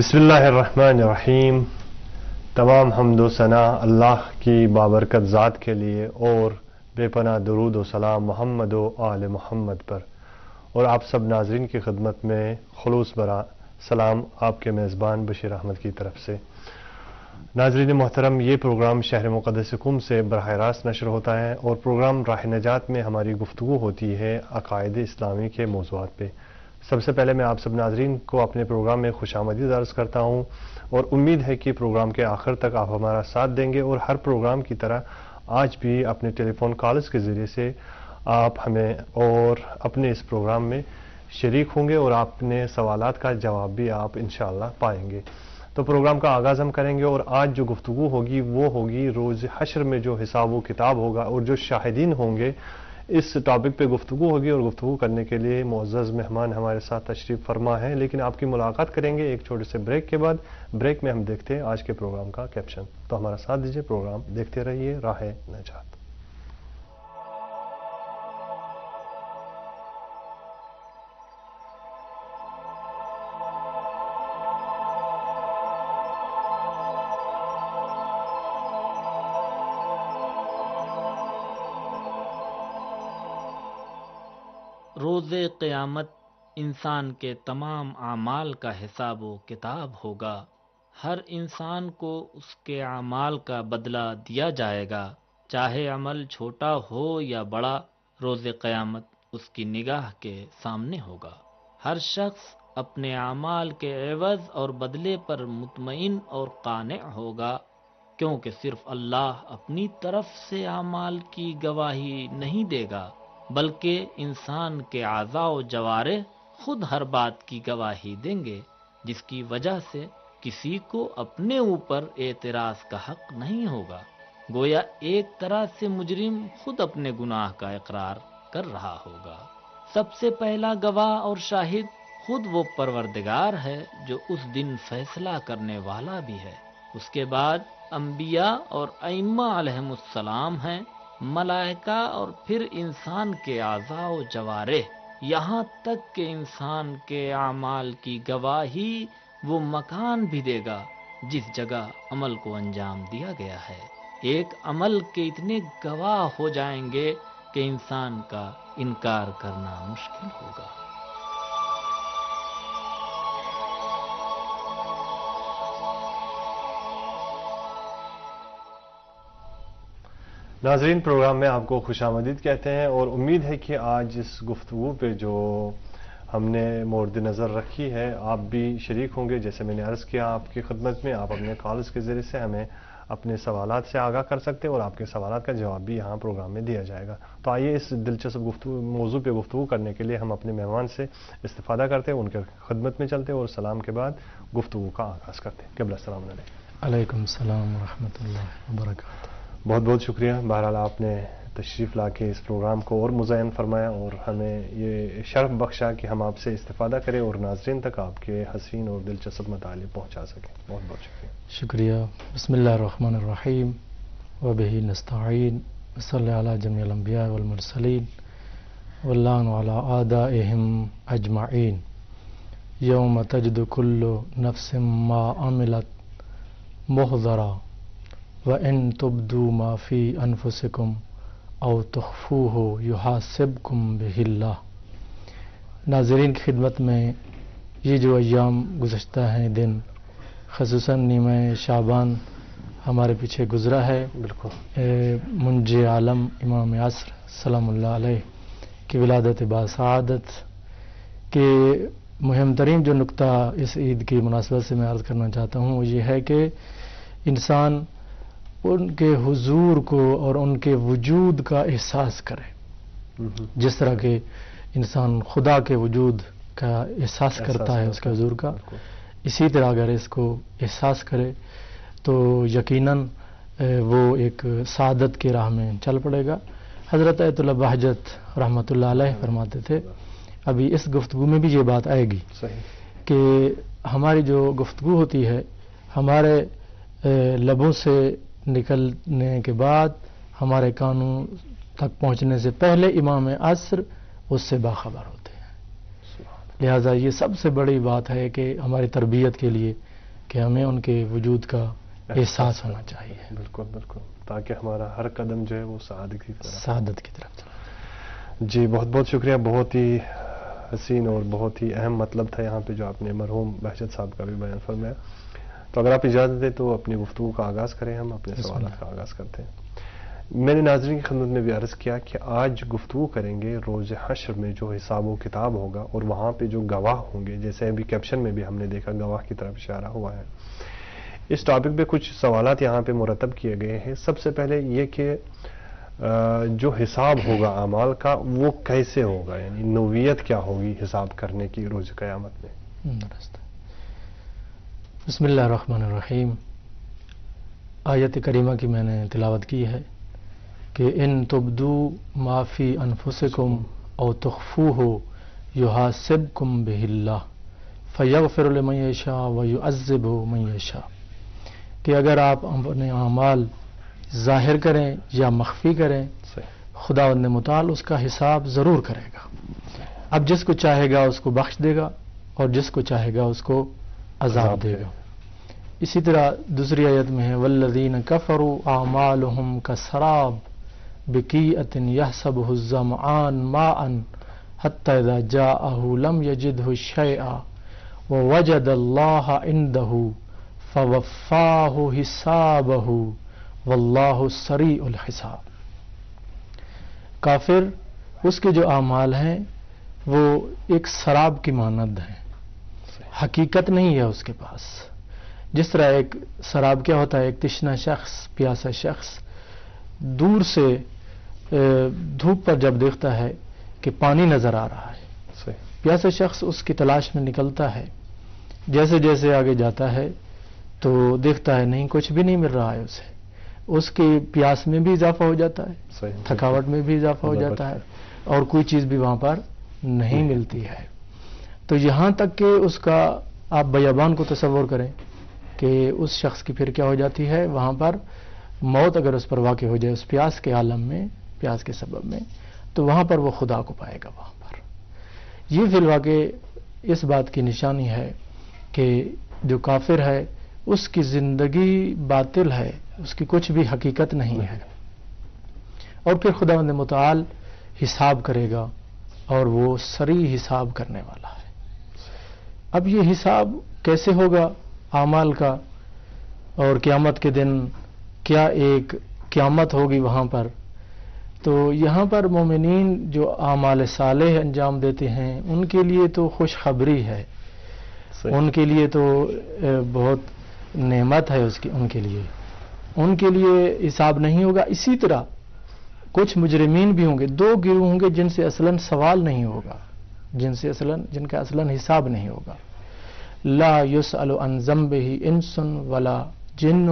बिस्मिल्लाहिर्रहमानिर्रहीम। तमाम हम्द व सना अल्लाह की बाबरकत ज़ात के लिए और बेपनाह दरूद व सलाम मोहम्मद व आले मोहम्मद पर, और आप सब नाज़रीन की खिदमत में खुलूस बरा सलाम आपके मेज़बान बशीर अहमद की तरफ से। नाज़रीन मोहतरम, ये प्रोग्राम शहर मुक़द्दस कुम से बराह रास्त नशर होता है और प्रोग्राम राह नजात में हमारी गुफ्तगू होती है अक़ाइद इस्लामी के मौज़ूआत पे। सबसे पहले मैं आप सब नाज़रीन को अपने प्रोग्राम में खुशामदीद अर्ज़ करता हूँ और उम्मीद है कि प्रोग्राम के आखिर तक आप हमारा साथ देंगे और हर प्रोग्राम की तरह आज भी अपने टेलीफोन कॉल्स के ज़रिए से आप हमें और अपने इस प्रोग्राम में शरीक होंगे और अपने सवालात का जवाब भी आप इंशाअल्लाह पाएंगे। तो प्रोग्राम का आगाज़ हम करेंगे और आज जो गुफ्तगू होगी वो होगी रोज़ हश्र में जो हिसाब व किताब होगा, और जो शाहिदीन होंगे इस टॉपिक पे गुफ्तगू होगी। और गुफ्तगू करने के लिए मुअज़्ज़ज़ मेहमान हमारे साथ तशरीफ़ फरमा है, लेकिन आपकी मुलाकात करेंगे एक छोटे से ब्रेक के बाद। ब्रेक में हम देखते हैं आज के प्रोग्राम का कैप्शन। तो हमारा साथ दीजिए, प्रोग्राम देखते रहिए राह नजात। रोज़े क़यामत इंसान के तमाम आमाल का हिसाब व किताब होगा। हर इंसान को उसके आमाल का बदला दिया जाएगा, चाहे अमल छोटा हो या बड़ा। रोज़े क़यामत उसकी निगाह के सामने होगा। हर शख्स अपने आमाल के एवज़ और बदले पर मुतमईन और काने होगा, क्योंकि सिर्फ अल्लाह अपनी तरफ से आमाल की गवाही नहीं देगा, बल्कि इंसान के आज़ा व जवारे खुद हर बात की गवाही देंगे, जिसकी वजह से किसी को अपने ऊपर एतराज़ का हक नहीं होगा। गोया एक तरह से मुजरिम खुद अपने गुनाह का इकरार कर रहा होगा। सबसे पहला गवाह और शाहिद खुद वो परवरदिगार है जो उस दिन फैसला करने वाला भी है। उसके बाद अंबिया और अइम्मा अलैहिमुस्सलाम हैं, मलाइका और फिर इंसान के आज़ा व जवारे, यहाँ तक कि इंसान के आमाल की गवाही वो मकान भी देगा जिस जगह अमल को अंजाम दिया गया है। एक अमल के इतने गवाह हो जाएंगे कि इंसान का इनकार करना मुश्किल होगा। नाज़रीन, प्रोग्राम में आपको खुशामदीद कहते हैं और उम्मीद है कि आज इस गुफ्तगू पे जो हमने मोर्द नज़र रखी है आप भी शरीक होंगे। जैसे मैंने अर्ज़ किया आपकी खिदमत में, आप अपने कॉल्स के ज़रिए से हमें अपने सवालात से आगाह कर सकते हैं और आपके सवालात का जवाब भी यहाँ प्रोग्राम में दिया जाएगा। तो आइए इस दिलचस्प मौजू पे गुफ्तगू करने के लिए हम अपने मेहमान से इस्तिफ़ादा करते हैं, उनके खिदमत में चलते हैं और सलाम के बाद गुफ्तगू का आगाज़ करते हैं। क़िबला अस्सलाम अलैकुम सलाम व रहमतुल्लाहि व बरकातुहू। बहुत बहुत शुक्रिया। बहरहाल आपने तशरीफ़ ला के इस प्रोग्राम को और मुज़य्यन फरमाया और हमें ये शर्फ बख्शा कि हम आपसे इस्तिफ़ादा करें और नाज़रीन तक आपके हसीन और दिलचस्प मतालिब पहुँचा सकें। बहुत बहुत शुक्रिया। शुक्रिया। बिस्मिल्लाहिर्रहमानिर्रहीम व बिही नस्तईन व सल्ली अला जमील अंबिया वल मुरसलीन वल्लाहु अला आदाइहिम अजमाइन। यौम तजदु कुल्लु नफ्सिम मा अमिलत मुहज़रा व इन तुब्दू मा फी अनफुसिकुम औ तुख्फूहु युहासिबकुम बिहिल्लाह। नाज़रीन की खिदमत में ये जो अय्याम गुज़श्ता हैं, दिन ख़ुसूसन नीमे शाबान हमारे पीछे गुज़रा है, बिल्कुल मुंजे आलम इमाम असर सलामुल्लाह अलैह की विलादत बासआदत के मुहिम तरीन जो नुक्ता इस ईद की मुनासबत से मैं अर्ज़ करना चाहता हूँ वो ये है कि इंसान उनके हुजूर को और उनके वजूद का एहसास करे। जिस तरह के इंसान खुदा के वजूद का एहसास करता है उसके हुजूर का, इसी तरह अगर इसको एहसास करे तो यकीनन वो एक सादत की राह में चल पड़ेगा। हज़रत अयतुल्लाह बहजत रहमतुल्लाह अलैह फरमाते थे, अभी इस गुफ्तगू में भी ये बात आएगी कि हमारी जो गुफ्तगू होती है हमारे लबों से निकलने के बाद हमारे कानों तक पहुंचने से पहले इमाम असर उससे बाखबर होते हैं। लिहाजा ये सबसे बड़ी बात है कि हमारी तरबियत के लिए کہ ہمیں ان کے وجود کا احساس ہونا چاہیے. بالکل بالکل، تاکہ ہمارا ہر قدم جو ہے وہ سعادت کی طرف چلا. جی بہت بہت شکریہ. بہت ہی حسین اور بہت ہی اہم مطلب تھا یہاں پہ جو آپ نے مرحوم بہجت صاحب کا بھی بیان فرمایا. تو اگر آپ اجازت دیں تو اپنی گفتگو کا آغاز کریں، ہم اپنے سوالات کا آغاز کرتے ہیں. میں نے ناظرین کی خدمت میں بھی عرض کیا کہ آج گفتگو کریں گے روز حشر میں جو حساب و کتاب ہوگا اور وہاں پہ جو گواہ ہوں گے، جیسے ابھی کیپشن میں بھی ہم نے دیکھا گواہ کی طرف اشارہ ہوا ہے. اس ٹاپک پہ کچھ سوالات یہاں پہ مرتب کیے گئے ہیں. سب سے پہلے یہ کہ جو حساب ہوگا اعمال کا وہ کیسے ہوگا، یعنی نوعیت کیا ہوگی حساب کرنے کی روز قیامت میں. بسم اللہ الرحمن الرحیم. آیت کریمہ کی میں نے تلاوت کی ہے کہ ان تبدو ما فی انفسکم او تخفوہ یحاسبکم بہ اللہ فیغفر لمن یشاء ویعذب من یشاء. کہ اگر آپ اپنے اعمال ظاہر کریں یا مخفی کریں، خداوند متعال اس کا حساب ضرور کرے گا. اب جس کو چاہے گا اس کو بخش دے گا اور جس کو چاہے گا اس کو عذاب دے گا. اسی طرح دوسری آیت میں ہے والذین کفروا اعمالهم کسراب بقیعۃ یحسبہ الظمآن ماء حتی اذا جاءہ لم یجدہ شیئا ووجد اللہ عندہ فوفاہ حسابہ واللہ سریع الحساب. کافر اس کے جو اعمال ہیں وہ ایک سراب کی مانند ہیں، حقیقت نہیں ہے اس کے پاس. جس طرح ایک سراب کیا ہوتا ہے، ایک تشنہ شخص، پیاسا شخص دور سے دھوپ پر جب دیکھتا ہے کہ پانی نظر آ رہا ہے، پیاسا شخص اس کی تلاش میں نکلتا ہے. جیسے جیسے آگے جاتا ہے تو دیکھتا ہے نہیں، کچھ بھی نہیں مل رہا ہے اسے. اس کی پیاس میں بھی اضافہ ہو جاتا ہے، تھکاوٹ میں بھی اضافہ ہو جاتا ہے، اور کوئی چیز بھی وہاں پر نہیں ملتی ہے. تو یہاں تک کہ اس کا آپ بیابان کو تصور کریں کہ اس شخص کی پھر کیا ہو جاتی ہے، وہاں پر موت اگر اس پر واقع ہو جائے اس پیاس کے عالم میں، پیاس کے سبب میں، تو وہاں پر وہ خدا کو پائے گا. وہاں پر یہ فی الواقع اس بات کی نشانی ہے کہ جو کافر ہے اس کی زندگی باطل ہے، اس کی کچھ بھی حقیقت نہیں ہے. اور پھر خداوند متعال حساب کرے گا اور وہ سریع حساب کرنے والا ہے. اب یہ حساب کیسے ہوگا اعمال کا، اور قیامت کے دن کیا ایک قیامت ہوگی وہاں پر. تو یہاں پر مومنین جو اعمال صالح انجام دیتے ہیں ان کے لیے تو خوشخبری ہے، ان کے لیے تو بہت نعمت ہے ان کے لیے حساب نہیں ہوگا. اسی طرح کچھ مجرمین بھی ہوں گے، دو گروہ ہوں گے جن سے اصلاً سوال نہیں ہوگا، جن کا اصلاً حساب نہیں ہوگا. لا یسأل عن ذنبہ انس ولا جن،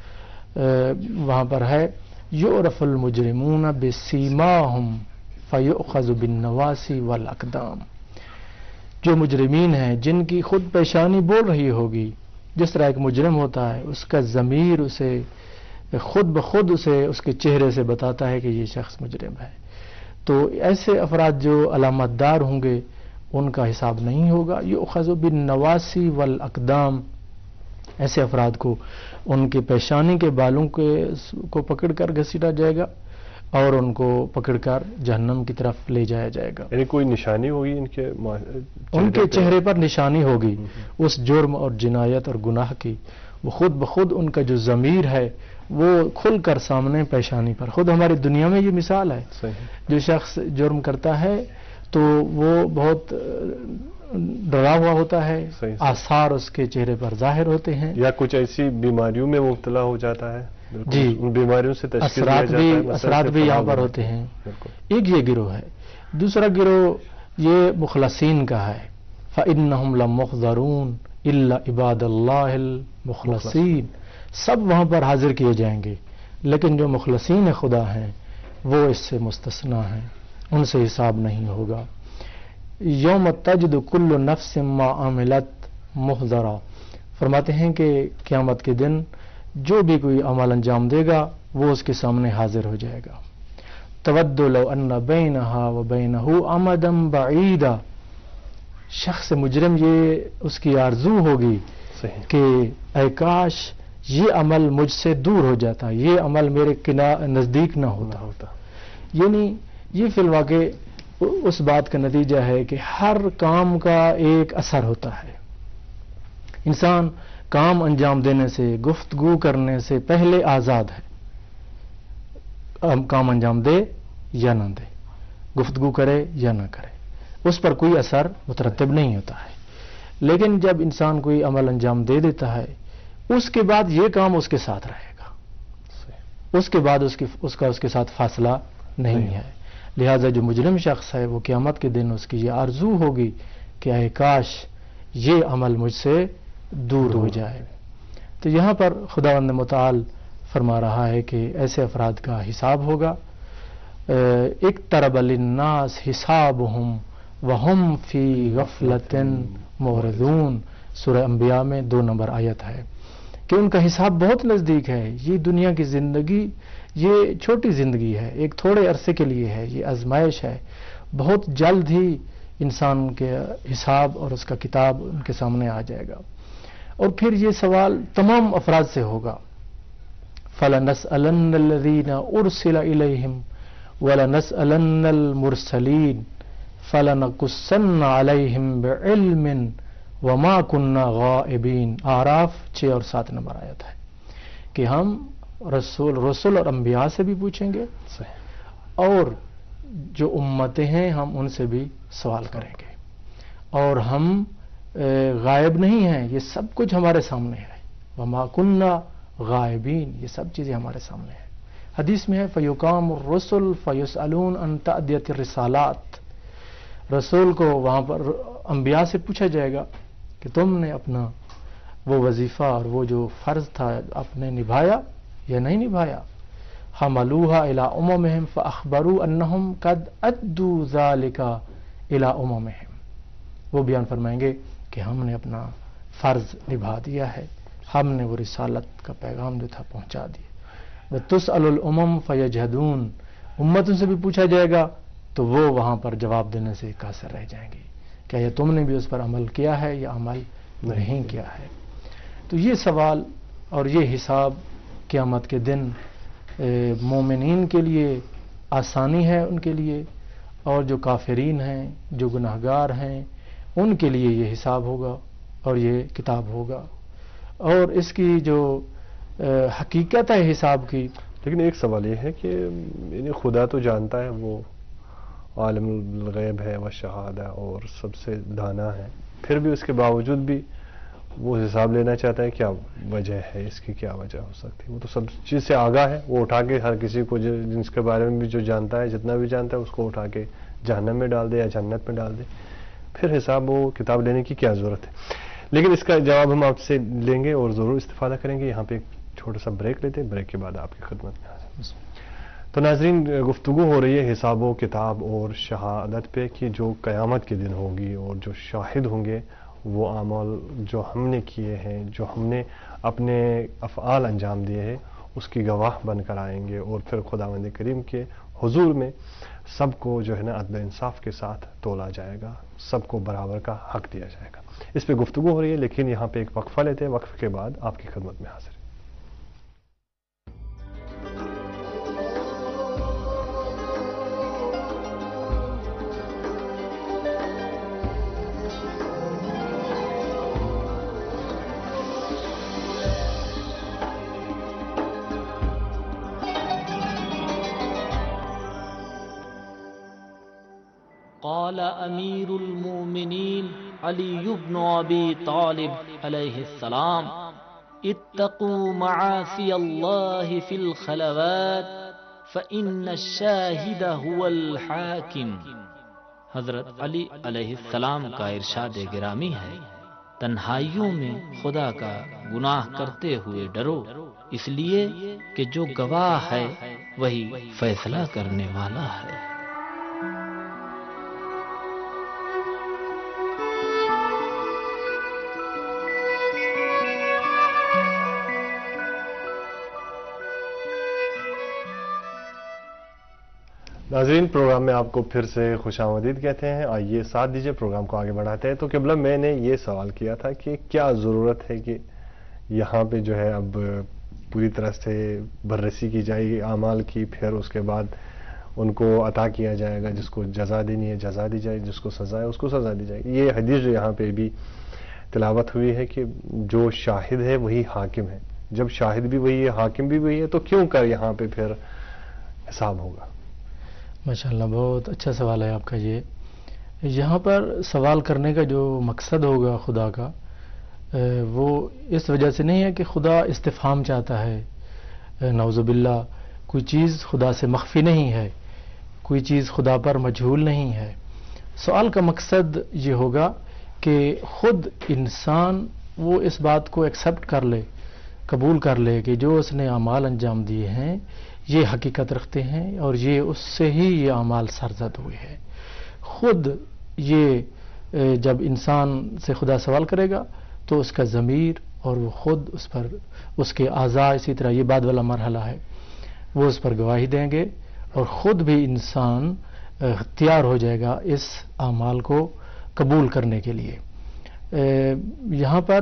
وہاں پر ہے یعرف المجرمون بسیماہم فیؤخذ بالنواصی والاقدام. جو مجرمین ہیں جن کی خود پیشانی بول رہی ہوگی، جس طرح ایک مجرم ہوتا ہے اس کا ضمیر اسے خود بخود اس کے چہرے سے بتاتا ہے کہ یہ شخص مجرم ہے. تو ایسے افراد جو علامت دار ہوں گے ان کا حساب نہیں ہوگا. یؤخذ بالنواصی والاقدام، ایسے افراد کو ان کے پیشانی کے بالوں کو پکڑ کر گھسیٹا جائے گا اور ان کو پکڑ کر جہنم کی طرف لے جایا جائے گا. یعنی کوئی نشانی ہوگی ان کے چہرے پر نشانی ہوگی اس جرم اور جنایت اور گناہ کی. وہ خود بخود ان کا جو ضمیر ہے وہ کھل کر سامنے پیشانی پر. خود ہماری دنیا میں یہ مثال ہے، جو شخص جرم کرتا ہے تو وہ بہت ڈرا ہوا ہوتا ہے، آثار اس کے چہرے پر ظاہر ہوتے ہیں، یا کچھ ایسی بیماریوں میں مبتلا ہو جاتا ہے. جی، ان بیماریوں سے اثرات بھی یہاں پر ہوتے ہیں. ایک یہ گروہ ہے. دوسرا گروہ یہ مخلصین کا ہے. فَإِنَّهُمْ لَمُحْضَرُونَ إِلَّا عِبَادَ اللَّهِ الْمُخْلَصِينَ. سب وہاں پر حاضر کیے جائیں گے لیکن جو مخلصین خدا ہیں وہ اس سے مستثنا ہیں، ان سے حساب نہیں ہوگا. یوم تجد کل نفس ما عملت محضرا. فرماتے ہیں کہ قیامت کے دن جو بھی کوئی عمل انجام دے گا وہ اس کے سامنے حاضر ہو جائے گا. تود لو ان بینہا و بینہ امدا بعیدا. شخص مجرم یہ اس کی آرزو ہوگی صحیح کہ اے کاش یہ عمل مجھ سے دور ہو جاتا، یہ عمل میرے نزدیک نہ ہوتا. یعنی یہ فی الواقع اس بات کا نتیجہ ہے کہ ہر کام کا ایک اثر ہوتا ہے. انسان کام انجام دینے سے، گفتگو کرنے سے پہلے آزاد ہے. کام انجام دے یا نہ دے، گفتگو کرے یا نہ کرے، اس پر کوئی اثر مترتب نہیں ہوتا ہے. لیکن جب انسان کوئی عمل انجام دے دیتا ہے، اس کے بعد یہ کام اس کے ساتھ رہے گا، اس کے بعد اس کا اس کے ساتھ فاصلہ نہیں ہے. لہذا جو مجرم شخص ہے وہ قیامت کے دن اس کی یہ آرزو ہوگی کہ اے کاش یہ عمل مجھ سے دور ہو جائے. تو یہاں پر خداوند متعال فرما رہا ہے کہ ایسے افراد کا حساب ہوگا. اقترب للناس حسابهم وهم فی غفلۃ معرضون، سورہ انبیاء میں 2 نمبر آیت ہے کہ ان کا حساب بہت نزدیک ہے. یہ دنیا کی زندگی یہ چھوٹی زندگی ہے، ایک تھوڑے عرصے کے لیے ہے، یہ آزمائش ہے. بہت جلد ہی انسان کے حساب اور اس کا کتاب ان کے سامنے آ جائے گا. اور پھر یہ سوال تمام افراد سے ہوگا. فَلَنَسْأَلَنَّ الَّذِينَ أُرْسِلَ إِلَيْهِمْ وَلَنَسْأَلَنَّ الْمُرْسَلِينَ فَلَنَقُصَّنَّ عَلَيْهِمْ بِعِلْمٍ وَمَا كُنَّا غَائِبِينَ. اعراف 6 اور 7 نمبر آیت ہے کہ ہم رسول اور انبیاء سے بھی پوچھیں گے اور جو امتیں ہیں ہم ان سے بھی سوال کریں گے، اور ہم غائب نہیں ہیں، یہ سب کچھ ہمارے سامنے ہے. وَمَا كُنَّا غائبین، یہ سب چیزیں ہمارے سامنے ہیں. حدیث میں ہے فَيُقَامُ الرُّسُلُ فَيُسْأَلُونَ عَنْ تَأْدِيَةِ الرِّسَالَاتِ. رسول کو وہاں پر انبیاء سے پوچھا جائے گا کہ تم نے اپنا وہ وظیفہ اور وہ جو فرض تھا آپ نے نبھایا یا نہیں نبھایا. حملوها الى اممهم فاخبروا انهم قد ادوا ذلك الى اممهم. وہ بیان فرمائیں گے کہ ہم نے اپنا فرض نبھا دیا ہے، ہم نے وہ رسالت کا پیغام جو تھا پہنچا دیا. وتسأل الامم فیجہدون، امتوں سے بھی پوچھا جائے گا تو وہ وہاں پر جواب دینے سے قاصر رہ جائیں گی. کیا یہ تم نے بھی اس پر عمل کیا ہے یا عمل نہیں کیا ہے؟ تو یہ سوال اور یہ حساب قیامت کے دن مومنین کے لیے آسانی ہے ان کے لیے، اور جو کافرین ہیں، جو گناہگار ہیں، ان کے لیے یہ حساب ہوگا اور یہ کتاب ہوگا. اور اس کی جو حقیقت ہے حساب کی. لیکن ایک سوال یہ ہے کہ یعنی خدا تو جانتا ہے، وہ عالم الغیب ہے و شہادہ اور سب سے دانا ہے، پھر بھی اس کے باوجود بھی وہ حساب لینا چاہتا ہے. کیا وجہ ہے اس کی؟ کیا وجہ ہو سکتی ہے؟ وہ تو سب چیز سے آگاہ ہے، وہ اٹھا کے ہر کسی کو جس کے بارے میں بھی جو جانتا ہے، جتنا بھی جانتا ہے، اس کو اٹھا کے جہنم میں ڈال دے یا جنت میں ڈال دے. پھر حساب وہ کتاب لینے کی کیا ضرورت ہے؟ لیکن اس کا جواب ہم آپ سے لیں گے اور ضرور استفادہ کریں گے. یہاں پہ ایک چھوٹا سا بریک لیتے ہیں، بریک کے بعد آپ کی خدمت میں حاضر. تو ناظرین، گفتگو ہو رہی ہے حساب و کتاب اور شہادت پہ کہ جو قیامت کے دن ہوگی اور جو شاہد ہوں گے وہ اعمال جو ہم نے کیے ہیں، جو ہم نے اپنے افعال انجام دیے ہیں، اس کی گواہ بن کر آئیں گے. اور پھر خداوند کریم کے حضور میں سب کو جو ہے نا عدل انصاف کے ساتھ تولا جائے گا، سب کو برابر کا حق دیا جائے گا. اس پہ گفتگو ہو رہی ہے، لیکن یہاں پہ ایک وقفہ لیتے ہیں، وقفے کے بعد آپ کی خدمت میں حاضر. قال امیر المؤمنین علی بن ابی طالب علیہ السلام اتقوا معاصی اللہ فی الخلوات فإن الشاہد هو الحاکم. حضرت علی علیہ السلام کا ارشاد گرامی ہے، تنہائیوں میں خدا کا گناہ کرتے ہوئے ڈرو، اس لیے کہ جو گواہ ہے وہی فیصلہ کرنے والا ہے. ناظرین، پروگرام میں آپ کو پھر سے خوش آمدید کہتے ہیں. آئیے ساتھ دیجیے، پروگرام کو آگے بڑھاتے ہیں. تو قبلہ میں نے یہ سوال کیا تھا کہ کیا ضرورت ہے کہ یہاں پہ جو ہے اب پوری طرح سے بررسی کی جائے گی اعمال کی، پھر اس کے بعد ان کو عطا کیا جائے گا. جس کو جزا دینی ہے جزا دی جائے، جس کو سزا ہے اس کو سزا دی جائے گی. یہ حدیث جو یہاں پہ بھی تلاوت ہوئی ہے کہ جو شاہد ہے وہی حاکم ہے. جب شاہد بھی وہی ہے، حاکم بھی وہی ہے، تو کیوں کر یہاں پہ پھر حساب ہوگا؟ ماشاءاللہ، بہت اچھا سوال ہے آپ کا. یہ یہاں پر سوال کرنے کا جو مقصد ہوگا خدا کا، وہ اس وجہ سے نہیں ہے کہ خدا استفہام چاہتا ہے. نعوذ باللہ، کوئی چیز خدا سے مخفی نہیں ہے، کوئی چیز خدا پر مجہول نہیں ہے. سوال کا مقصد یہ ہوگا کہ خود انسان وہ اس بات کو ایکسیپٹ کر لے، قبول کر لے کہ جو اس نے اعمال انجام دیے ہیں یہ حقیقت رکھتے ہیں اور یہ اس سے ہی یہ اعمال سرزد ہوئے ہیں. خود یہ جب انسان سے خدا سوال کرے گا تو اس کا ضمیر اور وہ خود اس پر، اس کے اعضاء، اسی طرح یہ بعد والا مرحلہ ہے، وہ اس پر گواہی دیں گے اور خود بھی انسان تیار ہو جائے گا اس اعمال کو قبول کرنے کے لیے. یہاں پر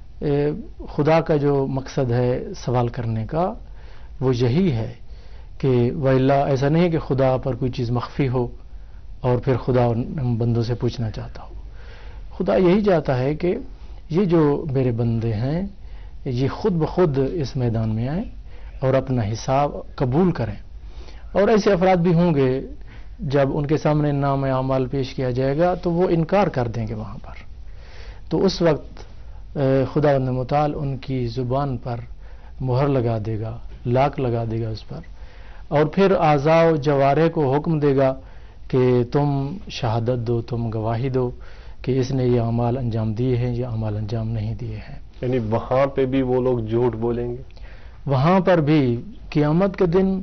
خدا کا جو مقصد ہے سوال کرنے کا وہ یہی ہے کہ وَإِلَّا، ایسا نہیں ہے کہ خدا پر کوئی چیز مخفی ہو اور پھر خدا بندوں سے پوچھنا چاہتا ہو. خدا یہی چاہتا ہے کہ یہ جو میرے بندے ہیں یہ خود بخود اس میدان میں آئیں اور اپنا حساب قبول کریں. اور ایسے افراد بھی ہوں گے جب ان کے سامنے نام اعمال پیش کیا جائے گا تو وہ انکار کر دیں گے وہاں پر. تو اس وقت خداوند متعال ان کی زبان پر مہر لگا دے گا، لاک لگا دے گا اس پر، اور پھر اعضاء و جوارح کو حکم دے گا کہ تم شہادت دو، تم گواہی دو کہ اس نے یہ اعمال انجام دیے ہیں، یہ اعمال انجام نہیں دیے ہیں. یعنی وہاں پہ بھی وہ لوگ جھوٹ بولیں گے؟ وہاں پر بھی قیامت کے دن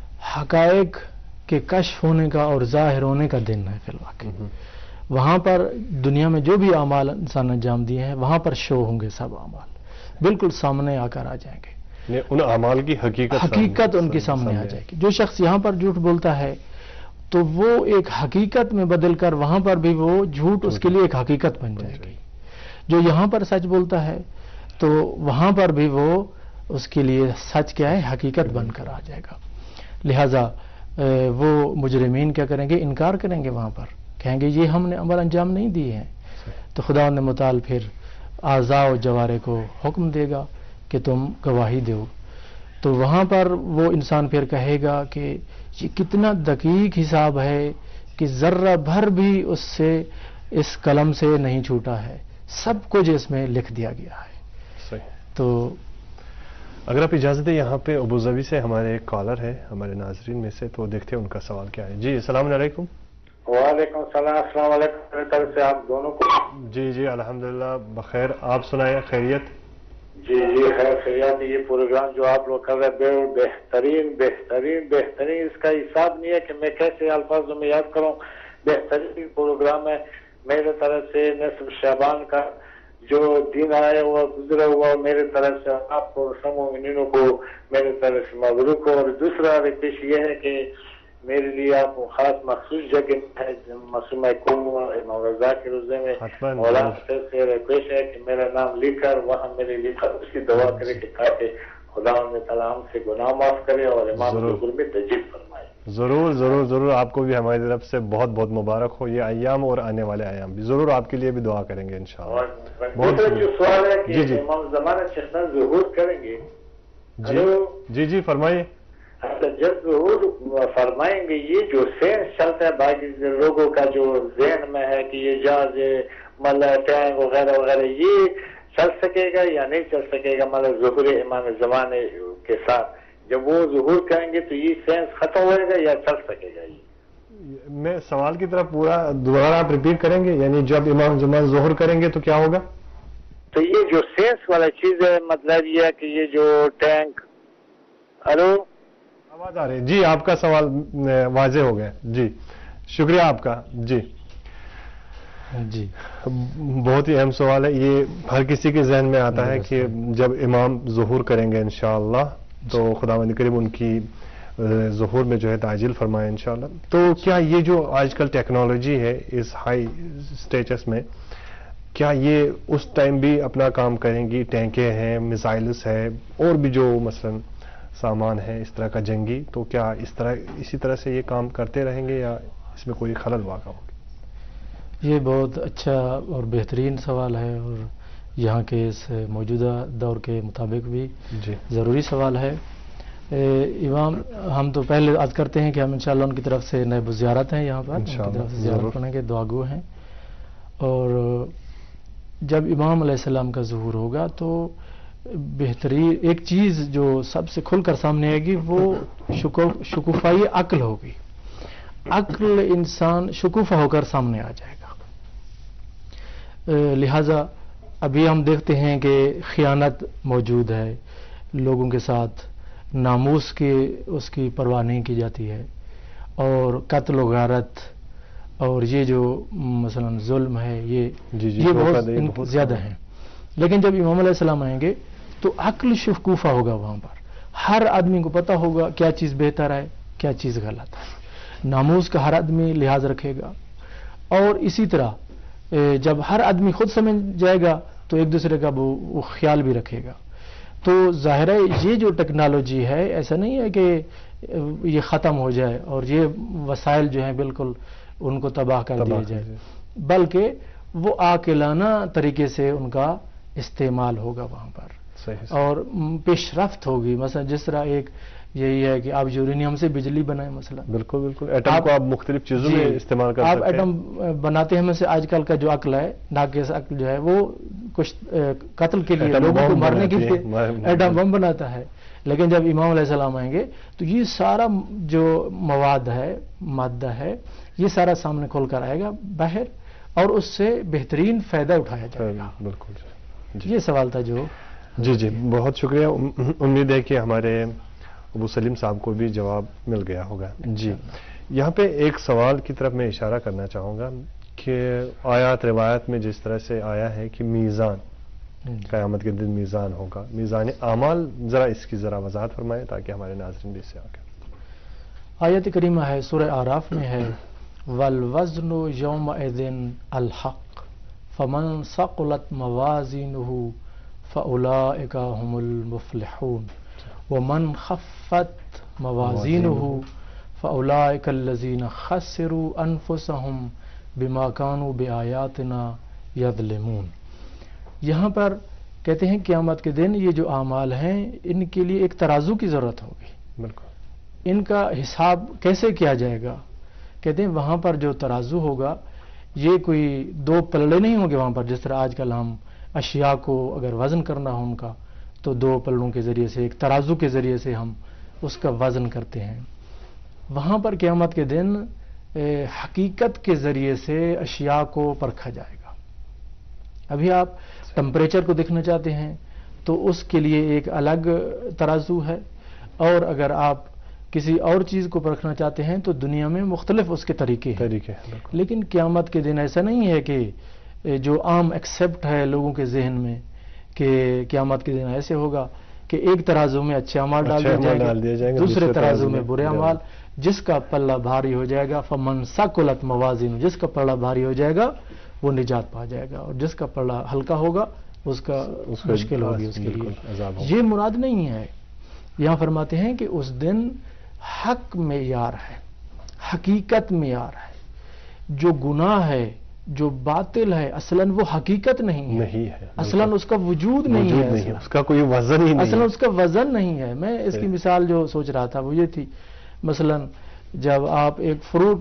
حقائق کے کشف ہونے کا اور ظاہر ہونے کا دن ہے. فی الواقع وہاں پر دنیا میں جو بھی اعمال انسان انجام دیے ہیں وہاں پر شو ہوں گے، سب اعمال بالکل سامنے آ کر آ جائیں گے. ان اعمال کی حقیقت ان کے سامنے آ جائے گی. جو شخص یہاں پر جھوٹ بولتا ہے تو وہ ایک حقیقت میں بدل کر وہاں پر بھی وہ جھوٹ اس کے لیے ایک حقیقت بن جائے گی. جو یہاں پر سچ بولتا ہے تو وہاں پر بھی وہ اس کے لیے سچ کیا ہے، حقیقت بن کر آ جائے گا. لہذا وہ مجرمین کیا کریں گے، انکار کریں گے، وہاں پر کہیں گے یہ ہم نے عمل انجام نہیں دیے ہیں. تو خداوند متعال پھر اعضاء و جوارح کو حکم دے گا کہ تم گواہی دو. تو وہاں پر وہ انسان پھر کہے گا کہ یہ کتنا دقیق حساب ہے کہ ذرہ بھر بھی اس سے اس قلم سے نہیں چھوٹا ہے، سب کچھ اس میں لکھ دیا گیا ہے. صحیح. تو اگر آپ اجازت دیں، یہاں پہ ابوظبی سے ہمارے ایک کالر ہے ہمارے ناظرین میں سے، تو دیکھتے ہیں ان کا سوال کیا ہے. جی السلام علیکم. وعلیکم السلام. السلام علیکم. میری طرف سے آپ دونوں کو جی الحمدللہ بخیر. آپ سنائیں، خیریت؟ جی خیر خیریت. یہ پروگرام جو آپ لوگ کر رہے ہیں بہترین بہترین بہترین، اس کا حساب نہیں ہے کہ میں کیسے الفاظوں میں یاد کروں. بہترین پروگرام ہے. میرے طرف سے نصف شعبان کا جو دن آیا ہوا گزرا ہوا، میرے طرف سے آپ کو سب مومنینوں کو میرے طرف سے مبروک ہو. اور دوسرا ریکویسٹ یہ ہے کہ میرے لیے آپ کو خاص مخصوص جگہ ہے معصومہ قوم امام رضا کے روزے میں مولانا سے ریکویسٹ ہے کہ میرا نام لکھ کر وہاں میرے لیے اس کی دعا کرے کہ تاکہ خدا تعالیٰ ہم سے گناہ معاف کرے اور امام ظہور میں تجدید فرمائے. ضرور. آپ کو بھی ہماری طرف سے بہت بہت مبارک ہو یہ ایام اور آنے والے ایام بھی. ضرور آپ کے لیے بھی دعا کریں گے انشاءاللہ. دوسرا جو سوال ہے کہ امام زمانہ چشتہ ظہور کریں گے. جی فرمائیے. جب ظہور فرمائیں گے، یہ جو سینس چلتا ہے باقی لوگوں کا جو ذہن میں ہے کہ یہ جہاز مطلب ٹینک وغیرہ وغیرہ، یہ چل سکے گا یا نہیں چل سکے گا؟ مطلب ظہور امام زمانے کے ساتھ جب وہ ظہور کریں گے تو یہ سینس ختم ہوئے گا یا چل سکے گا؟ یہ میں سوال کی طرف پورا دوبارہ آپ ریپیٹ کریں گے. یعنی جب امام زمان ظہور کریں گے تو کیا ہوگا؟ تو یہ جو سینس والا چیز ہے، مطلب یہ ہے کہ یہ جو ٹینک. ہلو، آواز آ رہی ہے؟ جی آپ کا سوال واضح ہو گیا. جی شکریہ آپ کا. جی بہت ہی اہم سوال ہے یہ. ہر کسی کے ذہن میں آتا ہے کہ جب امام ظہور کریں گے انشاءاللہ تو خداوند کریم ان کی ظہور میں جو ہے تعجیل فرمائے انشاءاللہ. تو کیا یہ جو آج کل ٹیکنالوجی ہے اس ہائی اسٹیٹس میں، کیا یہ اس ٹائم بھی اپنا کام کریں گی؟ ٹینکیں ہیں، میزائلز ہے، اور بھی جو مثلا سامان ہے اس طرح کا جنگی، تو کیا اسی طرح سے یہ کام کرتے رہیں گے یا اس میں کوئی خلل واقع ہوگی؟ یہ بہت اچھا اور بہترین سوال ہے، اور یہاں کے اس موجودہ دور کے مطابق بھی ضروری سوال ہے. امام، ہم تو پہلے عرض کرتے ہیں کہ ہم انشاءاللہ ان کی طرف سے نائب زیارت ہیں، یہاں پر ان کی طرف سے زیارت کرنے کے دعا گو ہیں. اور جب امام علیہ السلام کا ظہور ہوگا تو بہترین ایک چیز جو سب سے کھل کر سامنے آئے گی وہ شکوفائی عقل ہوگی. عقل انسان شکوفہ ہو کر سامنے آ جائے گا. لہذا ابھی ہم دیکھتے ہیں کہ خیانت موجود ہے، لوگوں کے ساتھ ناموس کی اس کی پرواہ نہیں کی جاتی ہے، اور قتل و غارت اور یہ جو مثلا ظلم ہے یہ بہت زیادہ ہیں. لیکن جب امام علیہ السلام آئیں گے تو عقل شکوفہ ہوگا. وہاں پر ہر آدمی کو پتہ ہوگا کیا چیز بہتر ہے، کیا چیز غلط ہے. ناموس کا ہر آدمی لحاظ رکھے گا، اور اسی طرح جب ہر آدمی خود سمجھ جائے گا تو ایک دوسرے کا وہ خیال بھی رکھے گا. تو ظاہر ہے یہ جو ٹیکنالوجی ہے ایسا نہیں ہے کہ یہ ختم ہو جائے اور یہ وسائل جو ہیں بالکل ان کو تباہ کر دیا جائے، بلکہ وہ عاقلانہ طریقے سے ان کا استعمال ہوگا وہاں پر. اور پیش رفت ہوگی. مثلا جس طرح ایک یہی ہے کہ آپ یورینیم سے بجلی بنائیں، مثلا بالکل بالکل ایٹم کو آپ مختلف چیزوں میں استعمال کر سکتے ہیں. آپ ایٹم بناتے ہیں، میں سے آج کل کا جو عقل ہے، ناقص عقل جو ہے، وہ کچھ قتل کے لیے، لوگوں کو مارنے کے لیے ایٹم بم بناتا ہے. لیکن جب امام علیہ السلام آئیں گے تو یہ سارا جو مواد ہے، مادہ ہے، یہ سارا سامنے کھول کر آئے گا باہر، اور اس سے بہترین فائدہ اٹھایا جائے گا. بالکل یہ سوال تھا جو جی بہت شکریہ. امید ہے کہ ہمارے ابو سلیم صاحب کو بھی جواب مل گیا ہوگا. جی یہاں پہ ایک سوال کی طرف میں اشارہ کرنا چاہوں گا کہ آیات روایت میں جس طرح سے آیا ہے کہ میزان، قیامت کے دن میزان ہوگا، میزان اعمال، ذرا اس کی ذرا وضاحت فرمائیں تاکہ ہمارے ناظرین بھی اس سے آگے. آیت کریمہ ہے، سورہ اعراف میں ہے، والوزن یومئذ الحق فمن ثقلت موازینہ فاولئک هم المفلحون ومن خفت موازینہ فاولئک الذین خسروا انفسهم بما كانوا بآیاتنا یظلمون. یہاں پر کہتے ہیں قیامت کے دن یہ جو اعمال ہیں ان کے لیے ایک ترازو کی ضرورت ہوگی. بالکل. ان کا حساب کیسے کیا جائے گا؟ کہتے ہیں وہاں پر جو ترازو ہوگا یہ کوئی دو پلڑے نہیں ہوں گے وہاں پر، جس طرح آج کل ہم اشیاء کو اگر وزن کرنا ہو ان کا تو دو پلڑوں کے ذریعے سے، ایک ترازو کے ذریعے سے ہم اس کا وزن کرتے ہیں. وہاں پر قیامت کے دن حقیقت کے ذریعے سے اشیاء کو پرکھا جائے گا. ابھی آپ ٹمپریچر کو دیکھنا چاہتے ہیں تو اس کے لیے ایک الگ ترازو ہے، اور اگر آپ کسی اور چیز کو پرکھنا چاہتے ہیں تو دنیا میں مختلف اس کے طریقے ہیں. لیکن قیامت کے دن ایسا نہیں ہے کہ جو عام ایکسیپٹ ہے لوگوں کے ذہن میں کہ قیامت کے دن ایسے ہوگا کہ ایک ترازو میں اچھے اعمال ڈال دیے جائیں گے، دوسرے ترازو میں برے اعمال. جس کا پلہ بھاری ہو جائے گا فمن ثقلت موازینہ، جس کا پلہ بھاری ہو جائے گا وہ نجات پا جائے گا، اور جس کا پلہ ہلکا ہوگا اس کا مشکل ہوگی اس کے لیے. یہ مراد نہیں ہے. یہاں فرماتے ہیں کہ اس دن حق معیار ہے، حقیقت معیار ہے. جو گناہ ہے، جو باطل ہے، اصلاً وہ حقیقت نہیں ہے، اصلاً اس کا وجود نہیں ہے، اس کا کوئی وزن ہی نہیں، اصلاً اس کا وزن نہیں ہے. میں اس کی مثال جو سوچ رہا تھا وہ یہ تھی، مثلاً جب آپ ایک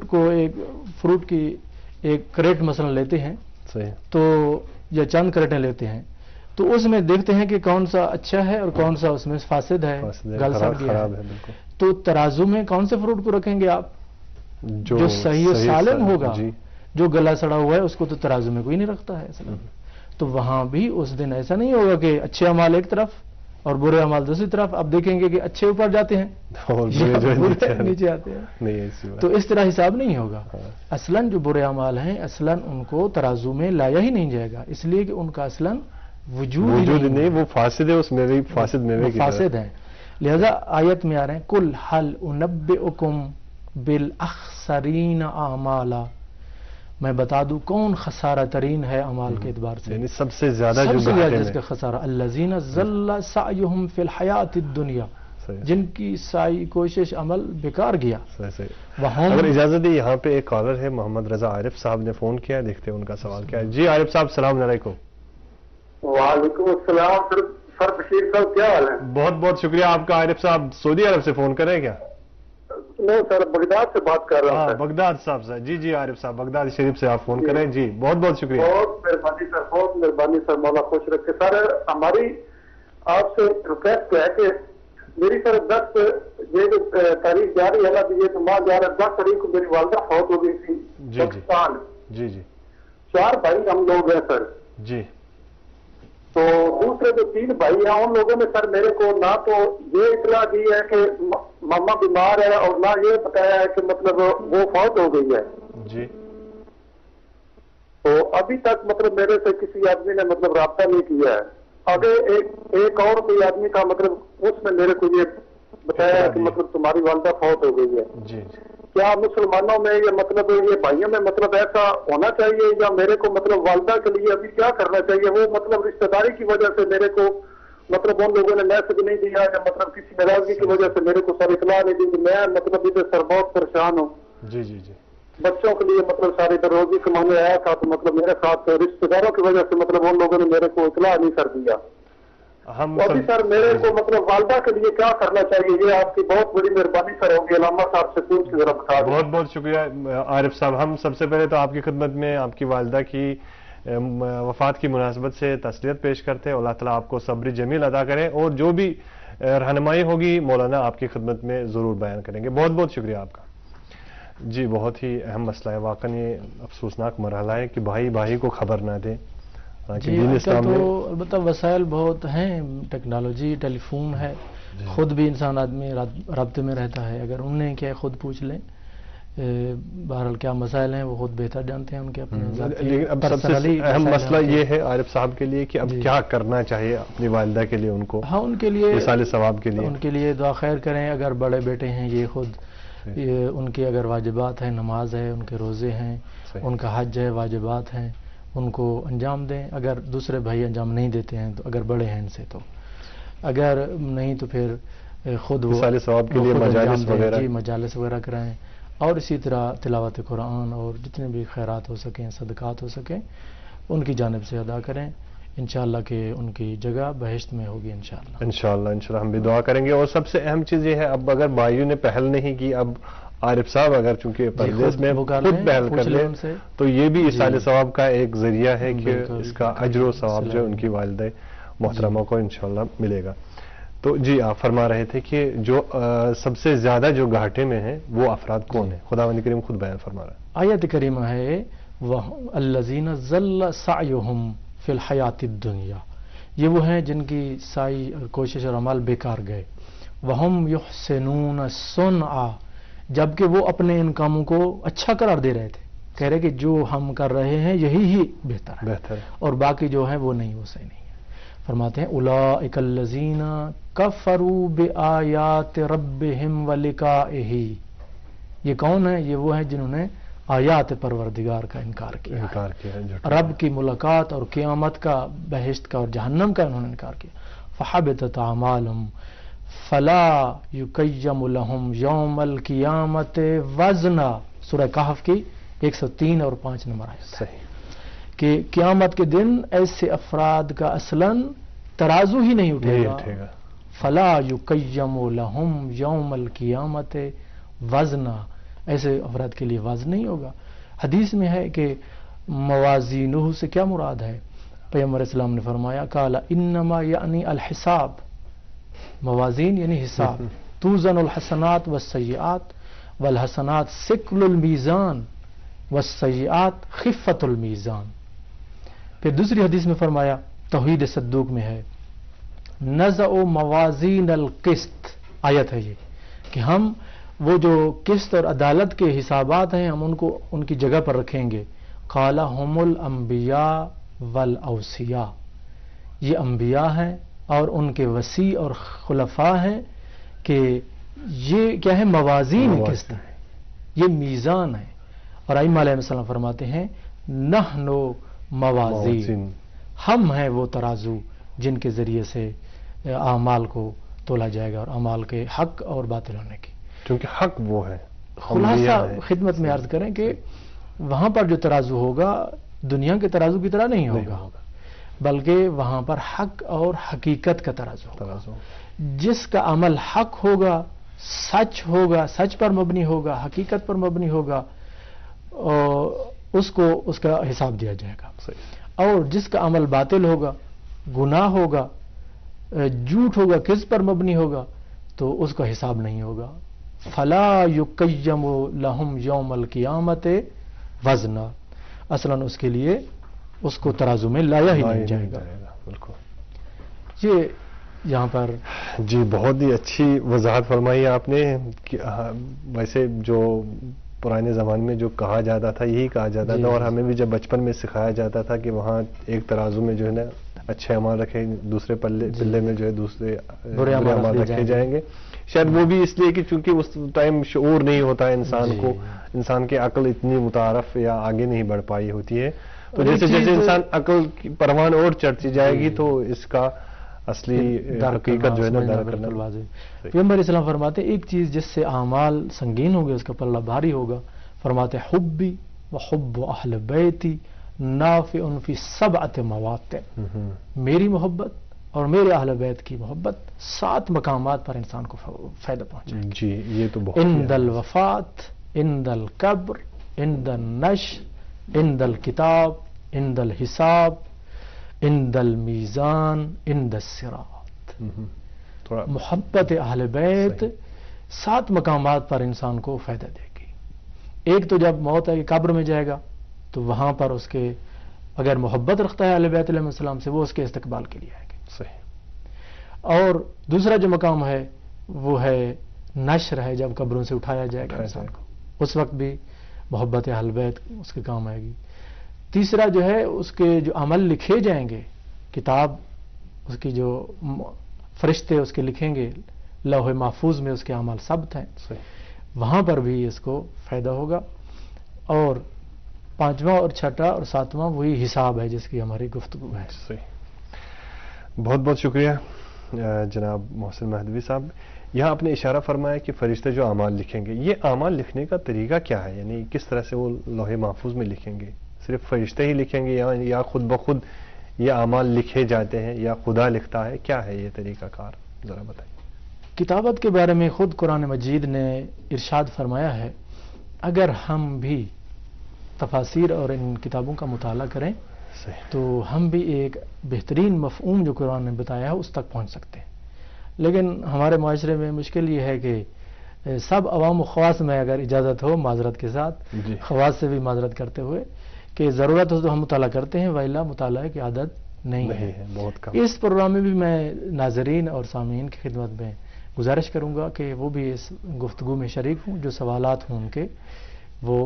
فروٹ کی ایک کریٹ مثلاً لیتے ہیں تو یا چند کریٹیں لیتے ہیں تو اس میں دیکھتے ہیں کہ کون سا اچھا ہے اور کون سا اس میں فاسد ہے، گل سڑ گیا ہے. تو ترازو میں کون سے فروٹ کو رکھیں گے آپ؟ جو صحیح و سالم ہوگا. جو گلا سڑا ہوا ہے اس کو تو ترازو میں کوئی نہیں رکھتا ہے اصلا. تو وہاں بھی اس دن ایسا نہیں ہوگا کہ اچھے اعمال ایک طرف اور برے اعمال دوسری طرف. آپ دیکھیں گے کہ اچھے اوپر جاتے ہیں اور نیچے آتے ہیں. تو اس طرح حساب نہیں ہوگا. اصلاً جو برے اعمال ہیں اصلاً ان کو ترازو میں لایا ہی نہیں جائے گا، اس لیے کہ ان کا اصلاً وجود نہیں، وہ فاسد ہے، اس میں بھی فاسد ہیں. لہذا آیت میں آ رہے ہیں کل حل انبئکم بالاخسرین اعمالا، میں بتا دوں کون خسارہ ترین ہے اعمال کے اعتبار سے، یعنی سب سے زیادہ جو سب سے زیادہ گھاٹے جس کا خسارہ الذین ضل سعیہم فی الحیات الدنیا، صحیح جن کی سعی کوشش عمل بیکار گیا. صحیح صحیح. وہم اگر اجازت دی یہاں پہ ایک کالر ہے محمد رضا عارف صاحب نے فون کیا ہے، دیکھتے ہیں ان کا سوال کیا ہے. جی عارف صاحب السلام علیکم. وعلیکم السلام سر بشیر صاحب، کیا حال ہے؟ بہت بہت شکریہ آپ کا. عارف صاحب سعودی عرب سے فون کر رہے ہیں کیا؟ نہیں سر، بغداد سے بات کر رہا ہوں. ہاں بغداد صاحب سے. جی جی عارف صاحب بغداد شریف سے آپ فون کریں. جی بہت بہت شکریہ. بہت مہربانی سر، بہت مہربانی سر، مولا خوش رکھے. سر ہماری آپ سے ریکویسٹ ہے کہ میری سر 10 یہ جو تاریخ جا رہی ہے نا، یہ تو ماہ جا رہا ہے 10 تاریخ کو میری والدہ فوت ہو گئی تھی پاکستان. جی جی 4 بھائی ہم لوگ ہیں سر. جی. تو دوسرے جو 3 بھائی ہیں ان لوگوں نے سر میرے کو نہ تو یہ اطلاع دی ہے کہ ماما بیمار ہے، اور نہ یہ بتایا ہے کہ مطلب وہ فوت ہو گئی ہے. جی. تو ابھی تک مطلب میرے سے کسی آدمی نے مطلب رابطہ نہیں کیا ہے. اگر ایک اور کوئی آدمی کا مطلب اس نے میرے کو یہ بتایا ہے کہ مطلب تمہاری والدہ فوت ہو گئی ہے. جی. کیا مسلمانوں میں یہ مطلب یہ بھائیوں میں مطلب ایسا ہونا چاہیے، یا میرے کو مطلب والدہ کے لیے ابھی کیا کرنا چاہیے؟ وہ مطلب رشتہ داری کی وجہ سے میرے کو مطلب ان لوگوں نے میسج نہیں دیا، یا مطلب کسی ناراضگی کی وجہ سے میرے کو سر اطلاع نہیں دی. میں مطلب ادھر سر بہت پریشان ہوں. جی جی جی. بچوں کے لیے مطلب ساری ادھر روزی کمانے آیا تھا، تو مطلب میرے ساتھ رشتہ داروں کی وجہ سے مطلب ان لوگوں نے میرے کو اطلاع نہیں کر دیا. ہم ابھی سر میرے کو مطلب والدہ کے لیے کیا کرنا چاہیے؟ یہ آپ کی بہت بڑی مہربانی سر ہوگی. علامہ صاحب سے پوچھ کے ذرا بتا دیں. بہت بہت شکریہ عارف صاحب. ہم سب سے پہلے تو آپ کی خدمت میں آپ کی والدہ کی وفات کی مناسبت سے تسلیت پیش کرتے ہیں. اللہ تعالیٰ آپ کو صبر جمیل ادا کرے، اور جو بھی رہنمائی ہوگی مولانا آپ کی خدمت میں ضرور بیان کریں گے. بہت بہت شکریہ آپ کا. جی بہت ہی اہم مسئلہ ہے. واقعی یہ افسوسناک مرحلہ ہے کہ بھائی بھائی کو خبر نہ دے. جی تو البتہ وسائل بہت ہیں، ٹیکنالوجی، ٹیلی فون ہے، خود بھی انسان آدمی رابطے میں رہتا ہے. اگر انہیں کیا خود پوچھ لیں بہرحال کیا مسائل ہیں وہ خود بہتر جانتے ہیں ان کے اپنے. لیکن اب سب سے اہم مسئلہ یہ ہے عارف صاحب کے لیے کہ اب کیا کرنا چاہیے اپنی والدہ کے لیے، ان کو ہاں ان کے لیے مثال ثواب کے لیے ان کے لیے دعا خیر کریں. اگر بڑے بیٹے ہیں یہ خود ان کے اگر واجبات ہیں، نماز ہے، ان کے روزے ہیں، ان کا حج ہے، واجبات ہیں، ان کو انجام دیں. اگر دوسرے بھائی انجام نہیں دیتے ہیں تو اگر بڑے ہیں ان سے، تو اگر نہیں تو پھر خود وہ مثال ثواب کے لیے مجالس وغیرہ، جی مجالس وغیرہ کرائیں. اور اسی طرح تلاوت قرآن اور جتنے بھی خیرات ہو سکیں، صدقات ہو سکیں، ان کی جانب سے ادا کریں. انشاءاللہ کہ ان کی جگہ بہشت میں ہوگی انشاءاللہ ہم بھی دعا کریں گے. اور سب سے اہم چیز یہ ہے اب اگر بھائیوں نے پہل نہیں کی، اب عارف صاحب اگر چونکہ پردیس میں خود پہل کر لیں تو یہ بھی اصال ثواب کا ایک ذریعہ ہے کہ اس کا اجر و ثواب جو ان کی والدہ محترمہ کو انشاءاللہ ملے گا. تو جی آپ فرما رہے تھے کہ جو سب سے زیادہ جو گھاٹے میں ہیں وہ افراد کون ہیں؟ خداوند کریم خود بیان فرما رہا ہے. آیت کریمہ ہے الذین ضل سعیہم فی الحیات الدنیا، یہ وہ ہیں جن کی سعی اور کوشش اور عمل بیکار گئے. وہم یحسنون الصنع، جبکہ وہ اپنے ان کاموں کو اچھا قرار دے رہے تھے، کہہ رہے کہ جو ہم کر رہے ہیں یہی ہی بہتر ہے اور باقی جو ہے وہ نہیں، وہ صحیح نہیں ہے. فرماتے ہیں اولئک الذین کفروا بآیات ربہم ولقائہ، یہ کون ہے؟ یہ وہ ہیں جنہوں نے آیات پروردگار کا انکار کیا، رب کی ملاقات اور قیامت کا، بہشت کا اور جہنم کا انہوں نے انکار کیا. فحبطت اعمالہم فلا یقیم لہم یوم القیامت وزنا، سورہ کہف کی 103 اور 5 نمبر آیت ہے کہ قیامت کے دن ایسے افراد کا اصلاً ترازو ہی نہیں اٹھے گا. فلا یقیم لہم یوم القیامت وزنا، ایسے افراد کے لیے وزن نہیں ہوگا. حدیث میں ہے کہ موازینہ سے کیا مراد ہے؟ پیغمبر اسلام نے فرمایا قال انما یعنی الحساب، موازین یعنی حساب. توزن الحسنات والسیئات والحسنات ثقل المیزان والسیئات خفت المیزان. پھر دوسری حدیث میں فرمایا، توحید صدوق میں ہے، نزع موازین القسط، آیت ہے یہ کہ ہم وہ جو قسط اور عدالت کے حسابات ہیں ہم ان کو ان کی جگہ پر رکھیں گے. قال هم الانبیاء والاوصیاء، یہ انبیاء ہیں اور ان کے وصی اور خلفاء ہیں کہ یہ کیا ہے، موازین قسط ہے، یہ میزان ہے. اور ائمہ علیہ السلام فرماتے ہیں نحن موازین، ہم ہیں وہ ترازو جن کے ذریعے سے اعمال کو تولا جائے گا، اور اعمال کے حق اور باطل ہونے کی. کیونکہ حق وہ ہے. خلاصہ خدمت میں عرض کریں کہ وہاں پر جو ترازو ہوگا دنیا کے ترازو کی طرح نہیں ہوگا، بلکہ وہاں پر حق اور حقیقت کا ترازو ہوگا. جس کا عمل حق ہوگا، سچ ہوگا، سچ پر مبنی ہوگا، حقیقت پر مبنی ہوگا، اور اس کو اس کا حساب دیا جائے گا. اور جس کا عمل باطل ہوگا، گناہ ہوگا، جھوٹ ہوگا، کذب پر مبنی ہوگا، تو اس کا حساب نہیں ہوگا. فلا یقیم لہم یوم القیامت وزنا، اصلاً اس کے لیے اس کو ترازو میں لایا ہی نہیں جائے گا. بالکل. یہ یہاں پر جی بہت ہی اچھی وضاحت فرمائی آپ نے. ویسے جو پرانے زمانے میں جو کہا جاتا تھا یہی کہا جاتا تھا، اور ہمیں بھی جب بچپن میں سکھایا جاتا تھا کہ وہاں ایک ترازو میں جو ہے نا اچھے اعمال رکھے، دوسرے پلے میں جو ہے دوسرے برے اعمال رکھے جائیں گے. شاید وہ بھی اس لیے کہ چونکہ اس ٹائم شعور نہیں ہوتا ہے انسان کو، انسان کی عقل اتنی متعارف یا آگے نہیں بڑھ پائی ہوتی ہے. تو جیسے جیسے انسان عقل کی پروان اور چڑھتی جائے گی تو اس کا اصلی حقیقت جو ہے نا درک کرنا واضح. پیغمبر اسلام فرماتے ہیں ایک چیز جس سے اعمال سنگین ہوں گے، اس کا پلہ بھاری ہوگا. فرماتے حبی و حب اہل بیتی نافع فی سبعۃ مواطن، میری محبت اور میرے اہل بیت کی محبت 7 مقامات پر انسان کو فائدہ پہنچائے گی. جی یہ تو بہت عند الوفات، عند القبر، عند النشر، عند الکتاب، عند الحساب، عند المیزان، عند الصراط. محبت اہل بیت 7 مقامات پر انسان کو فائدہ دے گی. ایک تو جب موت ہے کہ قبر میں جائے گا تو وہاں پر اس کے اگر محبت رکھتا ہے اہل بیت علیہ السلام سے، وہ اس کے استقبال کے لیے آئے گی. صحیح. اور دوسرا جو مقام ہے وہ ہے نشر ہے، جب قبروں سے اٹھایا جائے گا انسان کو، اس وقت بھی محبت اہل بیت اس کے کام آئے گی. تیسرا جو ہے اس کے جو عمل لکھے جائیں گے، کتاب اس کی جو فرشتے اس کے لکھیں گے، لوح محفوظ میں اس کے عمل ثبت ہیں، وہاں پر بھی اس کو فائدہ ہوگا. اور 5واں اور 6واں اور 7واں وہی حساب ہے جس کی ہماری گفتگو ہے. بہت بہت شکریہ جناب محسن مہدوی صاحب. یہاں آپ نے اشارہ فرمایا کہ فرشتے جو اعمال لکھیں گے، یہ اعمال لکھنے کا طریقہ کیا ہے؟ یعنی کس طرح سے وہ لوح محفوظ میں لکھیں گے؟ صرف فرشتے ہی لکھیں گے یا خود بخود یہ اعمال لکھے جاتے ہیں یا خدا لکھتا ہے؟ کیا ہے یہ طریقہ کار؟ ذرا بتائیے. کتابت کے بارے میں خود قرآن مجید نے ارشاد فرمایا ہے، اگر ہم بھی تفاسیر اور ان کتابوں کا مطالعہ کریں تو ہم بھی ایک بہترین مفہوم جو قرآن نے بتایا ہے اس تک پہنچ سکتے ہیں. لیکن ہمارے معاشرے میں مشکل یہ ہے کہ سب عوام و خواص میں اگر اجازت ہو، معذرت کے ساتھ خواص سے بھی معذرت کرتے ہوئے، کہ ضرورت ہو تو ہم مطالعہ کرتے ہیں، وإلا مطالعہ کی عادت نہیں ہے. بہت کم. اس پروگرام میں بھی میں ناظرین اور سامعین کی خدمت میں گزارش کروں گا کہ وہ بھی اس گفتگو میں شریک ہوں، جو سوالات ہوں ان کے وہ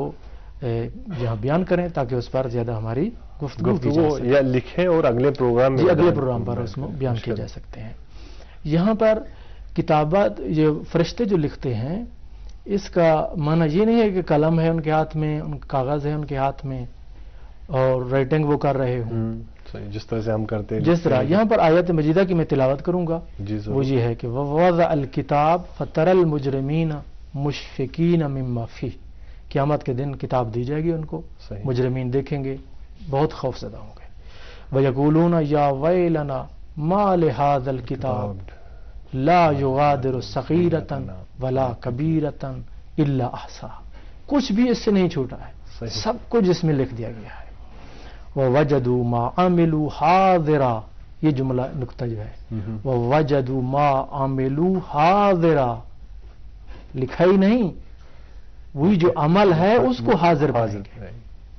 یہاں بیان کریں تاکہ اس پر زیادہ ہماری گفتگو یا لکھیں اور اگلے پروگرام میں اگلے پروگرام پر اس میں بیان کیے جا سکتے ہیں. یہاں پر کتابات یہ فرشتے جو لکھتے ہیں، اس کا معنی یہ نہیں ہے کہ قلم ہے ان کے ہاتھ میں، ان کاغذ ہے ان کے ہاتھ میں اور رائٹنگ وہ کر رہے ہوں جس طرح سے ہم کرتے ہیں. جس طرح یہاں پر آیت مجیدہ کی میں تلاوت کروں گا، وہ یہ ہے کہ وَوَضَعَ الْكِتَابَ فَتَرَى الْمُجْرِمِينَ مُشْفِقِينَ مِمَّا فِيهِ. قیامت کے دن کتاب دی جائے گی ان کو، مجرمین دیکھیں گے بہت خوف زدہ ہوں گے. وَيَقُولُونَ يَا وَيْلَنَا مَا لِهَذَا الْكِتَابِ لَا يُغَادِرُ صَغِيرَةً وَلَا كَبِيرَةً إِلَّا أَحْصَاهَا. کچھ بھی اس سے نہیں چھوٹا ہے، سب کچھ اس میں لکھ دیا گیا ہے. وَوَجَدُوا مَا عَمِلُوا حَاضِرًا. یہ جملہ نقطہ جو ہے وَوَجَدُوا مَا عَمِلُوا حَاضِرًا، لکھا ہی نہیں، وہی جو عمل ہے اس کو حاضر پائیں گے.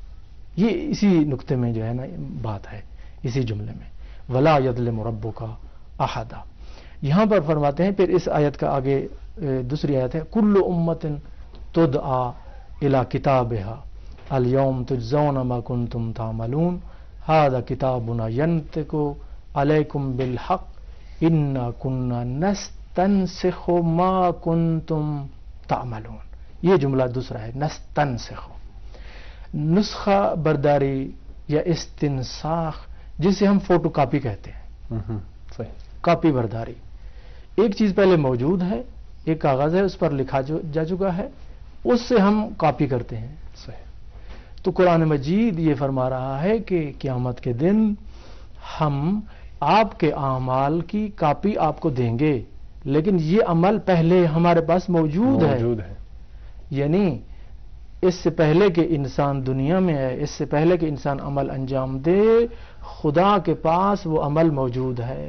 یہ اسی نقطے میں جو ہے نا بات ہے، اسی جملے میں وَلَا يَظْلِمُ رَبُّكَ أَحَدًا. یہاں پر فرماتے ہیں، پھر اس آیت کا آگے دوسری آیت ہے كُلُّ أُمَّةٍ تُدْعَى إِلَى كِتَابِهَا الْيَوْمَ تُجْزَوْنَ مَا كُنْتُمْ تَعْمَلُونَ هَذَا كِتَابُنَا يَنْطِقُ عَلَيْكُمْ بِالْحَقِّ إِنَّا كُنَّا نستنسخ ما کنتم تعملون. یہ جملہ دوسرا ہے، نستنسخ، نسخہ برداری یا استنساخ، جسے ہم فوٹو کاپی کہتے ہیں. صحیح. کاپی برداری، ایک چیز پہلے موجود ہے، ایک کاغذ ہے، اس پر لکھا جا چکا ہے، اس سے ہم کاپی کرتے ہیں. صحیح. تو قرآن مجید یہ فرما رہا ہے کہ قیامت کے دن ہم آپ کے اعمال کی کاپی آپ کو دیں گے، لیکن یہ عمل پہلے ہمارے پاس موجود ہے. یعنی اس سے پہلے کہ انسان دنیا میں ہے، اس سے پہلے کہ انسان عمل انجام دے، خدا کے پاس وہ عمل موجود ہے.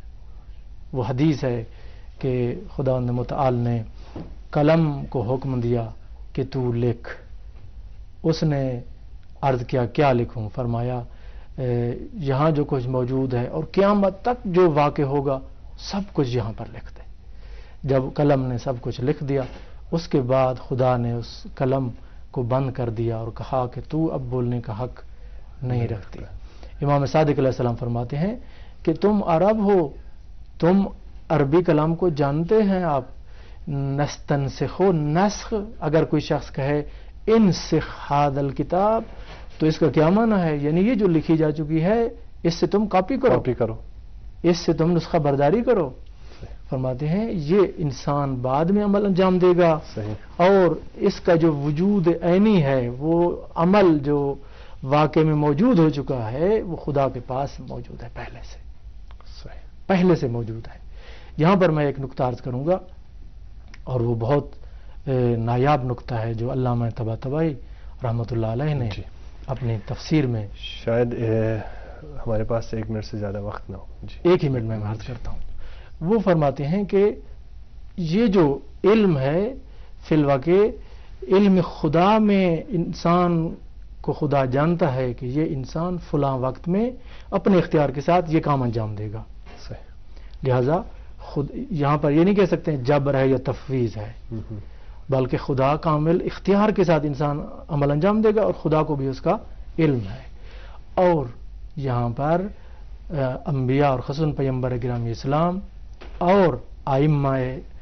وہ حدیث ہے کہ خدا متعال نے قلم کو حکم دیا کہ تو لکھ. اس نے عرض کیا کیا لکھوں؟ فرمایا یہاں جو کچھ موجود ہے اور قیامت تک جو واقع ہوگا سب کچھ یہاں پر لکھ دے. جب قلم نے سب کچھ لکھ دیا، اس کے بعد خدا نے اس قلم کو بند کر دیا اور کہا کہ تو اب بولنے کا حق نہیں رکھتی. امام صادق علیہ السلام فرماتے ہیں کہ تم عرب ہو، تم عربی کلام کو جانتے ہیں. آپ نستنسخ، نسخ، اگر کوئی شخص کہے انسخ ھذا الکتاب تو اس کا کیا معنی ہے؟ یعنی یہ جو لکھی جا چکی ہے اس سے تم کاپی کرو، اس سے تم نسخہ برداری کرو. فرماتے ہیں یہ انسان بعد میں عمل انجام دے گا. صحیح. اور اس کا جو وجود عینی ہے، وہ عمل جو واقع میں موجود ہو چکا ہے، وہ خدا کے پاس موجود ہے پہلے سے. صحیح. پہلے سے موجود ہے. یہاں پر میں ایک نقطہ عرض کروں گا، اور وہ بہت نایاب نقطہ ہے جو علامہ طباطبائی رحمۃ اللہ علیہ نے اپنی تفسیر میں، شاید ہمارے پاس 1 منٹ سے زیادہ وقت نہ ہو. ایک ہی منٹ میں عرض کرتا ہوں. وہ فرماتے ہیں کہ یہ جو علم ہے فی الواقع علم خدا میں انسان کو خدا جانتا ہے کہ یہ انسان فلاں وقت میں اپنے اختیار کے ساتھ یہ کام انجام دے گا. لہذا یہاں پر یہ نہیں کہہ سکتے ہیں جبر ہے یا تفویض ہے، بلکہ خدا کامل اختیار کے ساتھ انسان عمل انجام دے گا، اور خدا کو بھی اس کا علم ہے. اور یہاں پر انبیاء اور خصوصاً پیغمبر گرامی اسلام اور ائمہ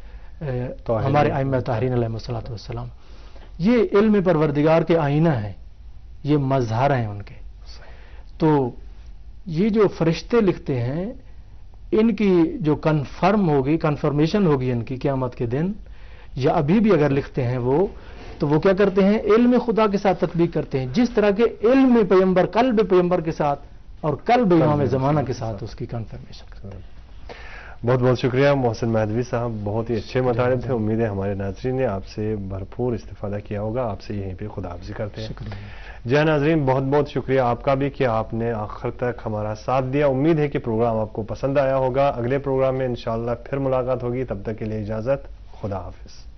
ہمارے ائمہ طاہرین علیہ الصلوۃ والسلام، یہ علم پروردگار کے آئینہ ہیں، یہ مظہر ہیں ان کے. تو یہ جو فرشتے لکھتے ہیں، ان کی جو کنفرمیشن ہوگی ان کی قیامت کے دن، یا ابھی بھی اگر لکھتے ہیں تو وہ کیا کرتے ہیں؟ علم خدا کے ساتھ تطبیق کرتے ہیں، جس طرح کے علم پیغمبر، قلب پیغمبر کے ساتھ اور قلب امام زمانہ کے ساتھ اس کی کنفرمیشن کرتے ہیں. بہت بہت شکریہ محسن مہدوی صاحب، بہت ہی اچھے مطالب تھے. امید ہے ہمارے ناظرین نے آپ سے بھرپور استفادہ کیا ہوگا. آپ سے یہیں پہ خدا حافظی کرتے ہیں. جی ہاں ناظرین، بہت بہت شکریہ آپ کا بھی کہ آپ نے آخر تک ہمارا ساتھ دیا. امید ہے کہ پروگرام آپ کو پسند آیا ہوگا. اگلے پروگرام میں انشاءاللہ پھر ملاقات ہوگی. تب تک کے لیے اجازت. خدا حافظ.